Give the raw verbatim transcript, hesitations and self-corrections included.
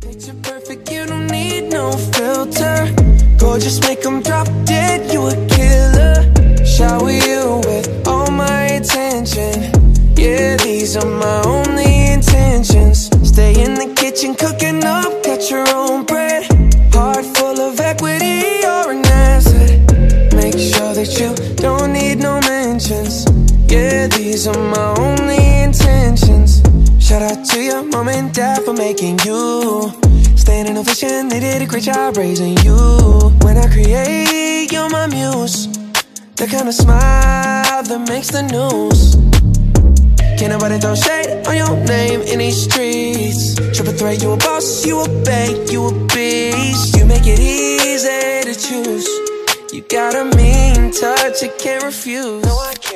Picture perfect, you don't need no filter. Gorgeous, make them drop dead, you a killer. Shower you with all my attention. Yeah, these are my only intentions. Stay in the kitchen cooking up, got your own bread. Heart full of equity, you're an asset. Make sure that you don't need no mentions. Yeah, these are my only intentions. Shout out to your mom and dad for making you. Staying in ovation, they did a great job raising you. When I create, you're my muse. The kind of smile that makes the news. Can't nobody throw shade on your name in these streets. Triple threat, you a boss, you a bank, you a beast. You make it easy to choose. You got a mean touch, I can't refuse. No, I can't.